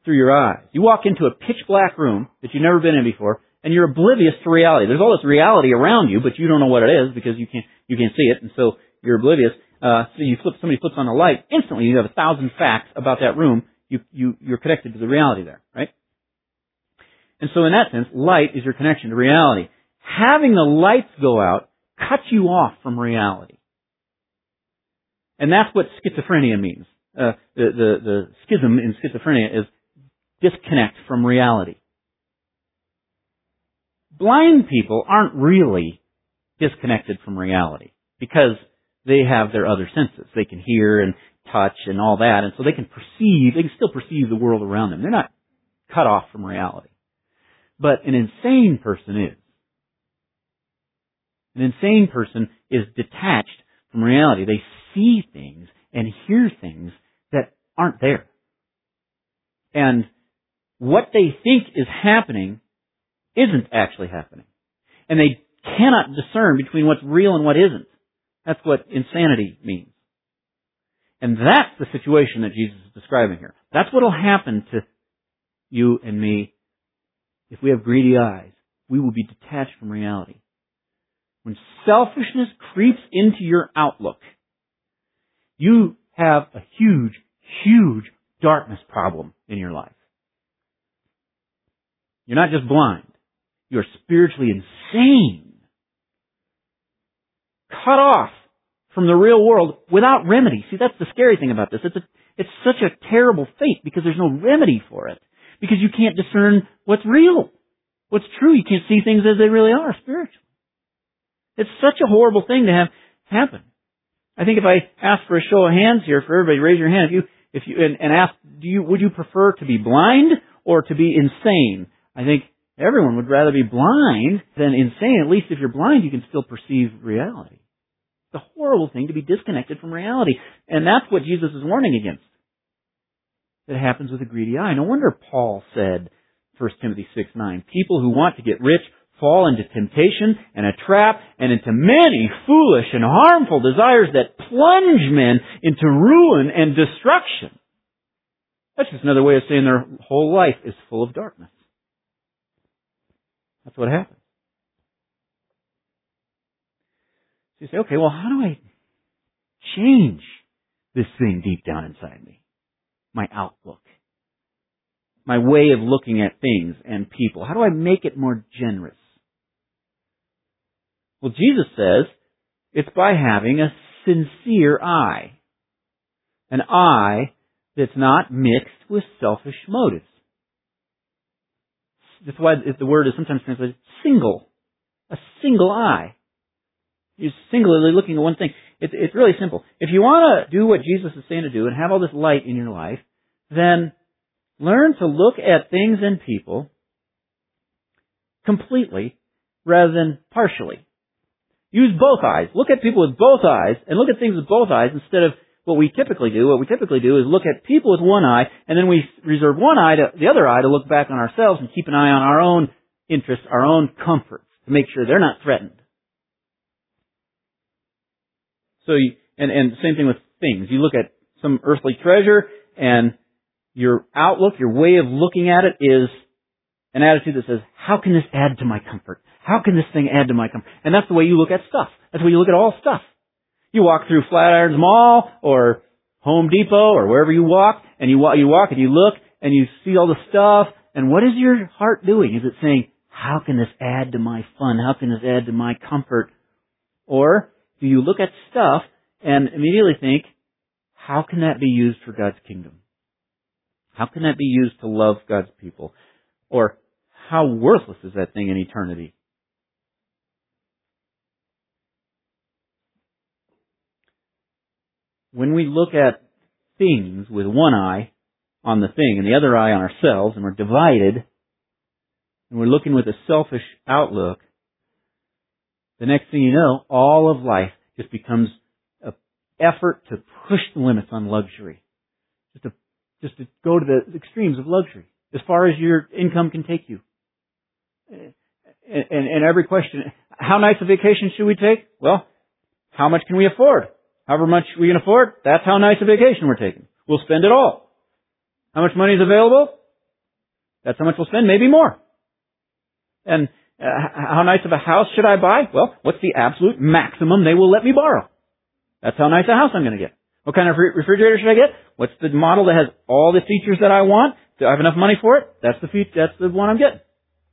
through your eyes. You walk into a pitch black room that you've never been in before, and you're oblivious to reality. There's all this reality around you, but you don't know what it is because you can't see it, and so you're oblivious. So somebody flips on a light, instantly you have 1,000 facts about that room. You're connected to the reality there, right? And so in that sense, light is your connection to reality. Having the lights go out cuts you off from reality. And that's what schizophrenia means. The schism in schizophrenia is disconnect from reality. Blind people aren't really disconnected from reality because they have their other senses. They can hear and touch and all that, and so they can still perceive the world around them. They're not cut off from reality. But an insane person is. An insane person is detached from reality. They see things and hear things that aren't there. And what they think is happening isn't actually happening. And they cannot discern between what's real and what isn't. That's what insanity means. And that's the situation that Jesus is describing here. That's what will happen to you and me if we have greedy eyes. We will be detached from reality. When selfishness creeps into your outlook, you have a huge, huge darkness problem in your life. You're not just blind. You're spiritually insane. Cut off from the real world without remedy. See, that's the scary thing about this. It's such a terrible fate because there's no remedy for it. Because you can't discern what's real. What's true. You can't see things as they really are spiritually. It's such a horrible thing to have happen. I think if I ask for a show of hands here for everybody, raise your hand and ask, would you prefer to be blind or to be insane? I think everyone would rather be blind than insane. At least if you're blind, you can still perceive reality. It's a horrible thing to be disconnected from reality. And that's what Jesus is warning against. That happens with a greedy eye. No wonder Paul said, 1 Timothy 6:9, people who want to get rich fall into temptation and a trap and into many foolish and harmful desires that plunge men into ruin and destruction. That's just another way of saying their whole life is full of darkness. That's what happens. So you say, okay, well, how do I change this thing deep down inside me? My outlook. My way of looking at things and people. How do I make it more generous? Well, Jesus says it's by having a sincere eye. An eye that's not mixed with selfish motives. That's why the word is sometimes translated single. A single eye. You're singularly looking at one thing. It's really simple. If you want to do what Jesus is saying to do and have all this light in your life, then learn to look at things and people completely rather than partially. Use both eyes. Look at people with both eyes and look at things with both eyes instead of what we typically do. What we typically do is look at people with one eye and then we reserve the other eye to look back on ourselves and keep an eye on our own interests, our own comforts to make sure they're not threatened. So, and same thing with things. You look at some earthly treasure and your outlook, your way of looking at it is an attitude that says, how can this add to my comfort? How can this thing add to my comfort? And that's the way you look at stuff. That's the way you look at all stuff. You walk through Flatirons Mall or Home Depot or wherever you walk, and you walk and you look and you see all the stuff, and what is your heart doing? Is it saying, how can this add to my fun? How can this add to my comfort? Or do you look at stuff and immediately think, how can that be used for God's kingdom? How can that be used to love God's people? Or how worthless is that thing in eternity? When we look at things with one eye on the thing and the other eye on ourselves, and we're divided, and we're looking with a selfish outlook, the next thing you know, all of life just becomes an effort to push the limits on luxury. Just to go to the extremes of luxury, as far as your income can take you. And every question, how nice a vacation should we take? Well, how much can we afford? However much we can afford, that's how nice a vacation we're taking. We'll spend it all. How much money is available? That's how much we'll spend, maybe more. And how nice of a house should I buy? Well, what's the absolute maximum they will let me borrow? That's how nice a house I'm going to get. What kind of refrigerator should I get? What's the model that has all the features that I want? Do I have enough money for it? That's the one I'm getting.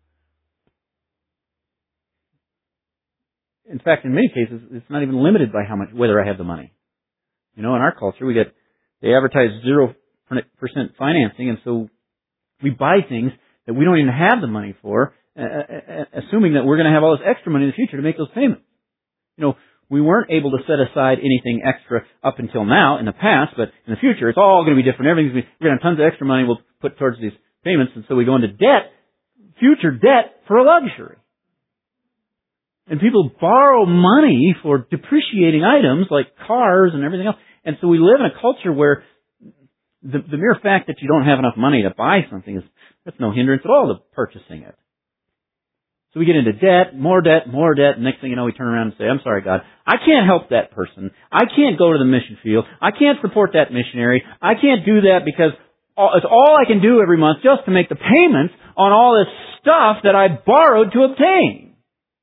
In fact, in many cases, it's not even limited by how much, whether I have the money. You know, in our culture, they advertise 0% financing, and so we buy things that we don't even have the money for, assuming that we're going to have all this extra money in the future to make those payments. You know, we weren't able to set aside anything extra up until now in the past, but in the future it's all going to be different. We're going to have tons of extra money we'll put towards these payments, and so we go into debt, future debt for a luxury. And people borrow money for depreciating items like cars and everything else. And so we live in a culture where the mere fact that you don't have enough money to buy something that's no hindrance at all to purchasing it. So we get into debt, more debt, and next thing you know we turn around and say, I'm sorry, God, I can't help that person. I can't go to the mission field. I can't support that missionary. I can't do that because it's all I can do every month just to make the payments on all this stuff that I borrowed to obtain.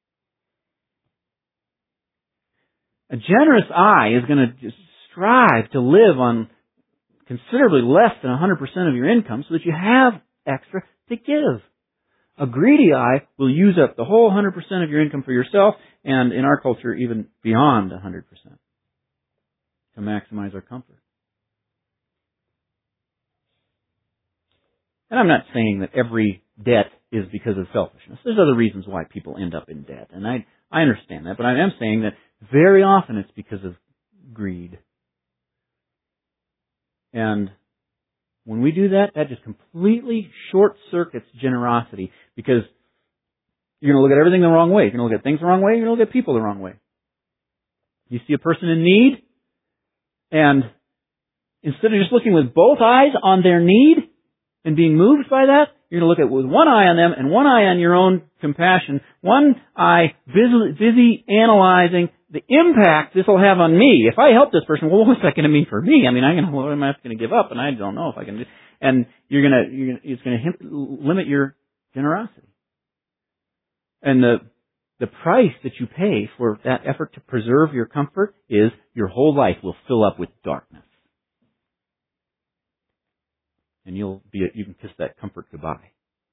A generous eye is going to strive to live on considerably less than 100% of your income so that you have extra to give. A greedy eye will use up the whole 100% of your income for yourself, and in our culture, even beyond 100%, to maximize our comfort. And I'm not saying that every debt is because of selfishness. There's other reasons why people end up in debt, and I understand that, but I am saying that very often it's because of greed. And when we do that, that just completely short-circuits generosity, because you're going to look at everything the wrong way. You're going to look at things the wrong way. You're going to look at people the wrong way. You see a person in need, and instead of just looking with both eyes on their need and being moved by that, you're going to look at with one eye on them and one eye on your own compassion, one eye busy analyzing the impact this will have on me. If I help this person, well, what's that going to mean for me? I mean, what am I going to give up? And I don't know if I can do. And it's going to limit your generosity. And the price that you pay for that effort to preserve your comfort is your whole life will fill up with darkness. And you can kiss that comfort goodbye.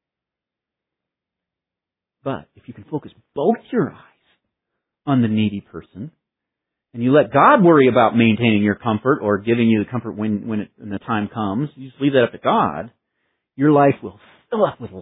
But if you can focus both your eyes on the needy person, and you let God worry about maintaining your comfort or giving you the comfort when the time comes, you just leave that up to God, your life will fill up with light.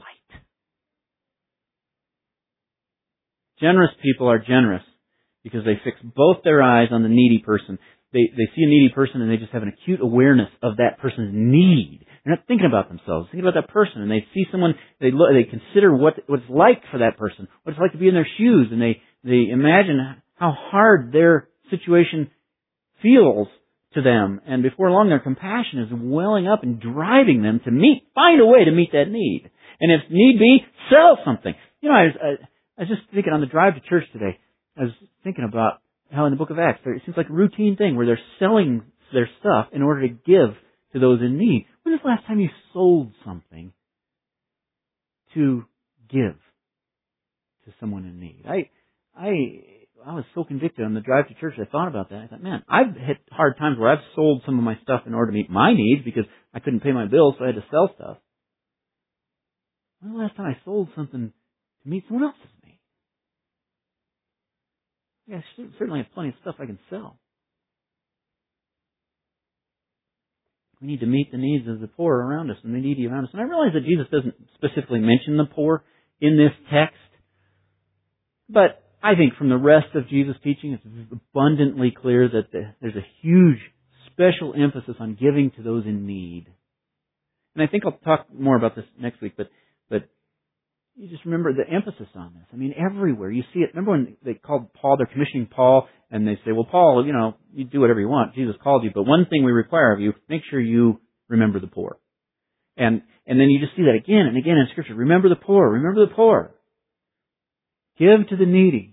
Generous people are generous because they fix both their eyes on the needy person. They see a needy person and they just have an acute awareness of that person's need. They're not thinking about themselves. They're thinking about that person, and they see someone. They consider what it's like for that person, what it's like to be in their shoes, and they imagine how hard their situation feels to them. And before long, their compassion is welling up and driving them to find a way to meet that need. And if need be, sell something. You know, I was just thinking on the drive to church today. I was thinking about how in the book of Acts, it seems like a routine thing where they're selling their stuff in order to give to those in need. When was the last time you sold something to give to someone in need? I was so convicted on the drive to church. I thought about that. I thought, man, I've hit hard times where I've sold some of my stuff in order to meet my needs because I couldn't pay my bills, so I had to sell stuff. When was the last time I sold something to meet someone else's need? Yeah, I certainly have plenty of stuff I can sell. We need to meet the needs of the poor around us and the needy around us. And I realize that Jesus doesn't specifically mention the poor in this text, but I think from the rest of Jesus' teaching, it's abundantly clear that there's a huge special emphasis on giving to those in need. And I think I'll talk more about this next week, but you just remember the emphasis on this. I mean, everywhere you see it. Remember when they called Paul, they're commissioning Paul, and they say, well, Paul, you do whatever you want. Jesus called you, but one thing we require of you, make sure you remember the poor. And then you just see that again and again in Scripture. Remember the poor. Remember the poor. Give to the needy.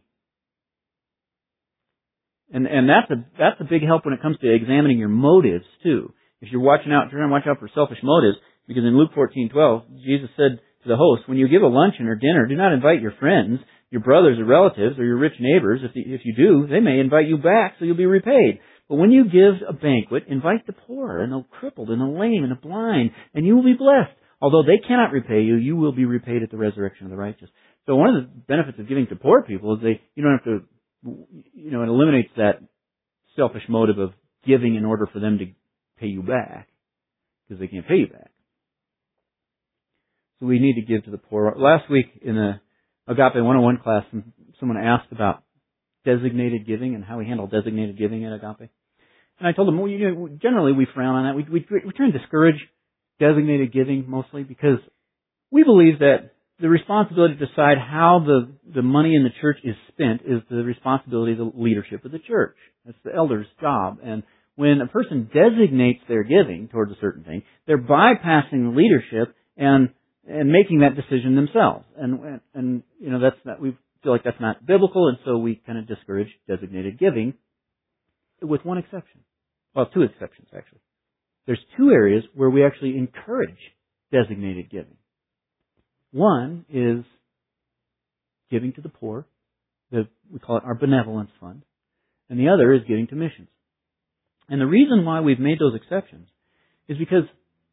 And that's a big help when it comes to examining your motives too. if you're trying to watch out for selfish motives, because in Luke 14:12, Jesus said to the host, when you give a luncheon or dinner, do not invite your friends, your brothers or relatives, or your rich neighbors. If you do, they may invite you back, so you'll be repaid. But when you give a banquet, invite the poor, and the crippled, and the lame, and the blind, and you will be blessed. Although they cannot repay you, you will be repaid at the resurrection of the righteous. So one of the benefits of giving to poor people is you don't have to, it eliminates that selfish motive of giving in order for them to pay you back, because they can't pay you back. So we need to give to the poor. Last week in the Agape 101 class, someone asked about designated giving and how we handle designated giving at Agape. And I told them, well, generally we frown on that. We try and discourage designated giving mostly because we believe that the responsibility to decide how the money in the church is spent is the responsibility of the leadership of the church. That's the elder's job. And when a person designates their giving towards a certain thing, they're bypassing the leadership and making that decision themselves. And that's not, we feel like that's not biblical, and so we kind of discourage designated giving with one exception. Well, two exceptions, actually. There's two areas where we actually encourage designated giving. One is giving to the poor. We call it our benevolence fund. And the other is giving to missions. And the reason why we've made those exceptions is because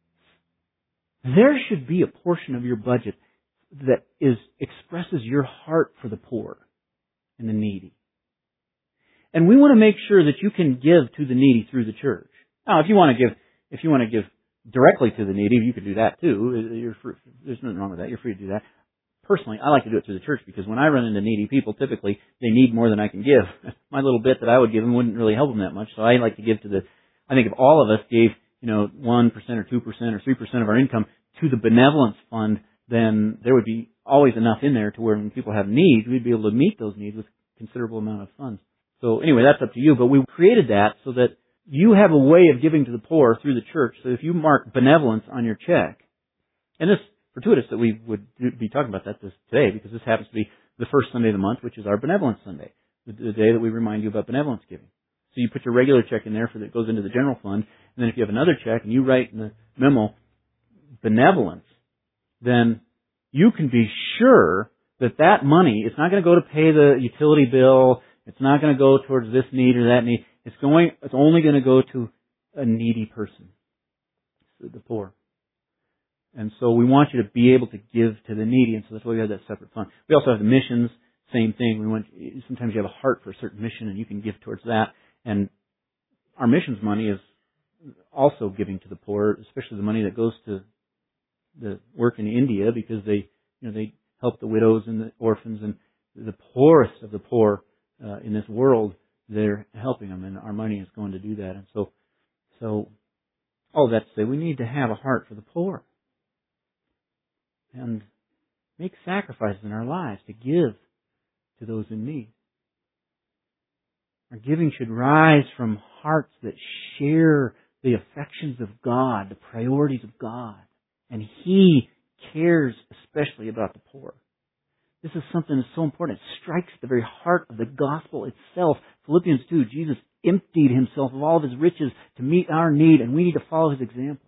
there should be a portion of your budget that expresses your heart for the poor and the needy. And we want to make sure that you can give to the needy through the church. Now, if you want to give directly to the needy, you could do that too. There's nothing wrong with that. You're free to do that. Personally, I like to do it through the church because when I run into needy people, typically they need more than I can give. My little bit that I would give them wouldn't really help them that much. So I like to give I think if all of us gave 1% or 2% or 3% of our income to the benevolence fund, then there would be always enough in there to where when people have needs, we'd be able to meet those needs with a considerable amount of funds. So anyway, that's up to you, but we created that so that you have a way of giving to the poor through the church. So if you mark benevolence on your check, and this fortuitous that we would be talking about that today, because this happens to be the first Sunday of the month, which is our Benevolence Sunday, the day that we remind you about benevolence giving. So you put your regular check in there that goes into the general fund, and then if you have another check and you write in the memo benevolence, then you can be sure that money, it's not going to go to pay the utility bill, it's not going to go towards this need or that need, it's only going to go to a needy person, the poor. And so we want you to be able to give to the needy, and so that's why we have that separate fund. We also have the missions, same thing. Sometimes you have a heart for a certain mission, and you can give towards that. And our missions money is also giving to the poor, especially the money that goes to the work in India, because they help the widows and the orphans and the poorest of the poor in this world. They're helping them, and our money is going to do that. And so all that to say, we need to have a heart for the poor and make sacrifices in our lives to give to those in need. Our giving should rise from hearts that share the affections of God, the priorities of God. And He cares especially about the poor. This is something that's so important. It strikes the very heart of the gospel itself. Philippians 2, Jesus emptied Himself of all of His riches to meet our need, and we need to follow His example.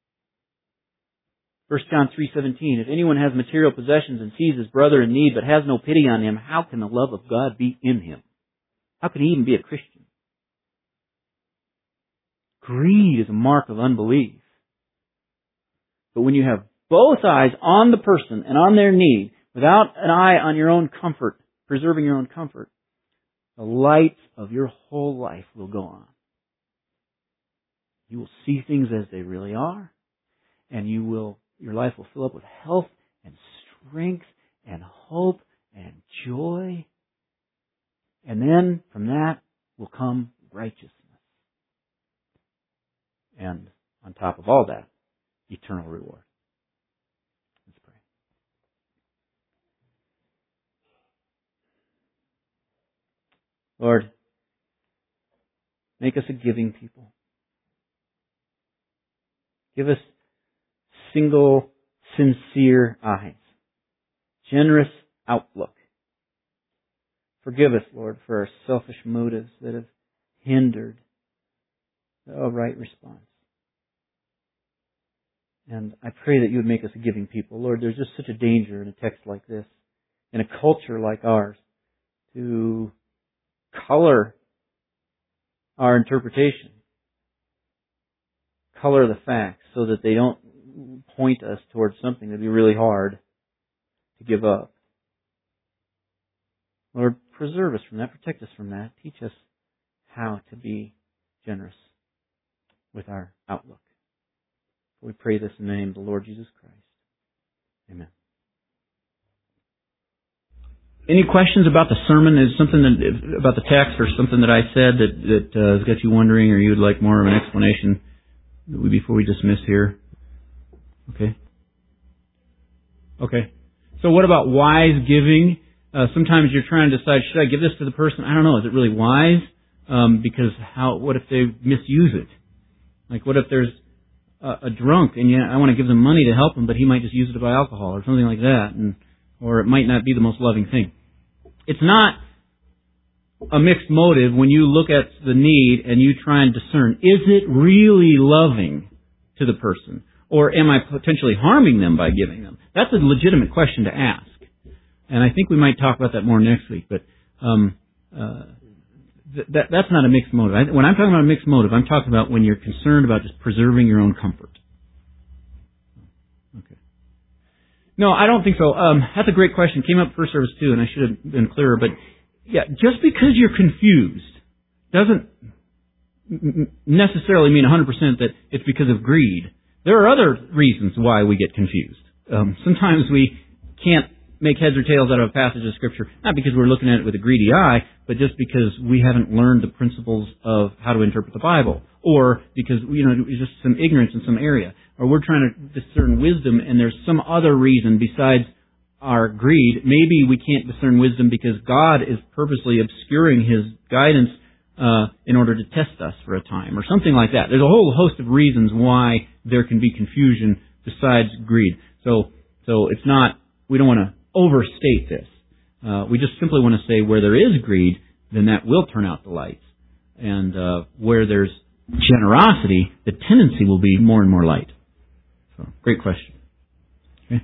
1 John 3:17, if anyone has material possessions and sees his brother in need but has no pity on him, how can the love of God be in him? How can he even be a Christian? Greed is a mark of unbelief. But when you have both eyes on the person and on their need, without an eye on your own comfort, preserving your own comfort, the light of your whole life will go on. You will see things as they really are, and your life will fill up with health and strength and hope and joy. And then from that will come righteousness. And on top of all that, eternal reward. Let's pray. Lord, make us a giving people. Give us single, sincere eyes. Generous outlook. Forgive us, Lord, for our selfish motives that have hindered a right response. And I pray that you would make us a giving people. Lord, there's just such a danger in a text like this, in a culture like ours, to color our interpretation, color the facts so that they don't point us towards something that'd be really hard to give up. Lord, preserve us from that, protect us from that, teach us how to be generous with our outlook. We pray this in the name of the Lord Jesus Christ. Amen. Any questions about the sermon? Is something that, about the text or something that I said that has got you wondering, or you would like more of an explanation before we dismiss here? Okay. So what about wise giving? Sometimes you're trying to decide, should I give this to the person? I don't know. Is it really wise? Because what if they misuse it? Like, what if there's a drunk and I want to give them money to help him, but he might just use it to buy alcohol or something like that, or it might not be the most loving thing. It's not a mixed motive when you look at the need and you try and discern, is it really loving to the person? Or am I potentially harming them by giving them? That's a legitimate question to ask. And I think we might talk about that more next week, but that's not a mixed motive. When I'm talking about a mixed motive, I'm talking about when you're concerned about just preserving your own comfort. Okay. No, I don't think so. That's a great question. Came up first service too, and I should have been clearer. But yeah, just because you're confused doesn't necessarily mean 100% that it's because of greed. There are other reasons why we get confused. Sometimes we can't make heads or tails out of a passage of Scripture, not because we're looking at it with a greedy eye, but just because we haven't learned the principles of how to interpret the Bible, or because, there's just some ignorance in some area, or we're trying to discern wisdom and there's some other reason besides our greed. Maybe we can't discern wisdom because God is purposely obscuring His guidance in order to test us for a time, or something like that. There's a whole host of reasons why there can be confusion besides greed. So it's not, we don't want to overstate this. We just simply want to say where there is greed, then that will turn out the lights. And where there's generosity, the tendency will be more and more light. So, great question. Okay.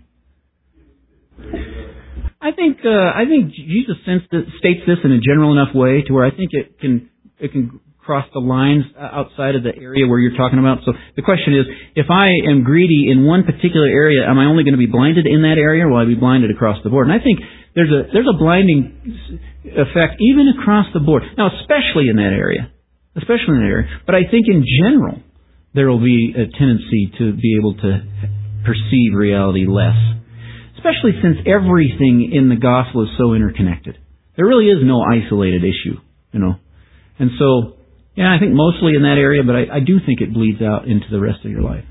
I think Jesus states this in a general enough way to where I think it can cross the lines outside of the area where you're talking about. So the question is, if I am greedy in one particular area, am I only going to be blinded in that area, or will I be blinded across the board? And I think there's a blinding effect even across the board. Now, especially in that area. But I think in general, there will be a tendency to be able to perceive reality less. Especially since everything in the gospel is so interconnected. There really is no isolated issue, And so, yeah, I think mostly in that area, but I do think it bleeds out into the rest of your life.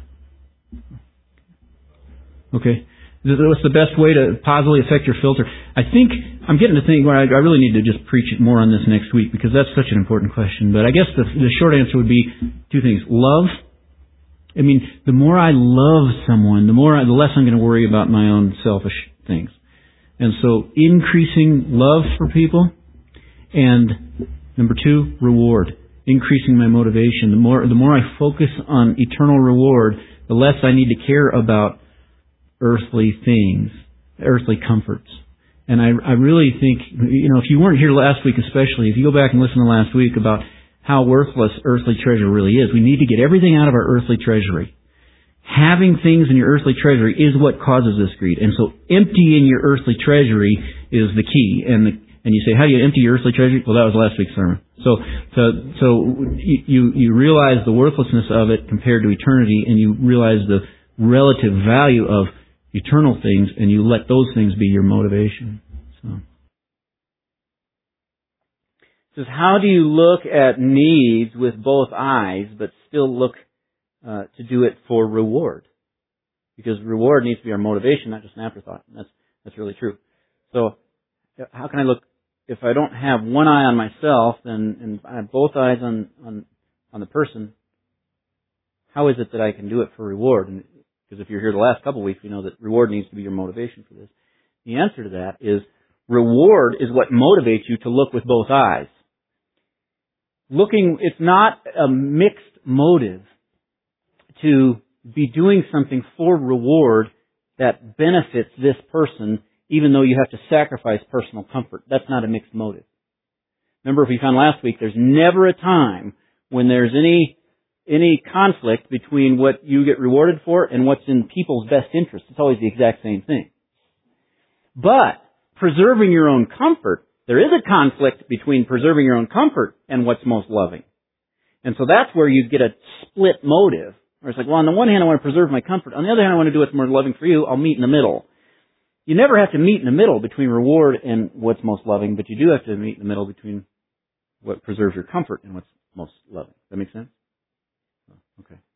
Okay. What's the best way to positively affect your filter? I think I'm getting to think where I really need to just preach it more on this next week, because that's such an important question. But I guess the short answer would be two things. Love. I mean, the more I love someone, the less I'm going to worry about my own selfish things. And so increasing love for people. And number two, reward. Increasing my motivation. The more I focus on eternal reward, the less I need to care about earthly things, earthly comforts. And I really think, if you weren't here last week especially, if you go back and listen to last week about how worthless earthly treasure really is, we need to get everything out of our earthly treasury. Having things in your earthly treasury is what causes this greed. And so emptying your earthly treasury is the key. And you say, how do you empty your earthly treasury? Well, that was last week's sermon. So you realize the worthlessness of it compared to eternity, and you realize the relative value of eternal things, and you let those things be your motivation. So, it says, how do you look at needs with both eyes, but still look to do it for reward? Because reward needs to be our motivation, not just an afterthought. And that's really true. So, how can I look? If I don't have one eye on myself, and I have both eyes on the person, how is it that I can do it for reward? And because if you're here the last couple of weeks, we know that reward needs to be your motivation for this. The answer to that is reward is what motivates you to look with both eyes. It's not a mixed motive to be doing something for reward that benefits this person, even though you have to sacrifice personal comfort. That's not a mixed motive. Remember, if we found last week, there's never a time when there's any conflict between what you get rewarded for and what's in people's best interest. It's always the exact same thing. But preserving your own comfort, there is a conflict between preserving your own comfort and what's most loving. And so that's where you get a split motive. Where it's like, well, on the one hand, I want to preserve my comfort. On the other hand, I want to do what's more loving for you. I'll meet in the middle. You never have to meet in the middle between reward and what's most loving, but you do have to meet in the middle between what preserves your comfort and what's most loving. Does that make sense? Okay.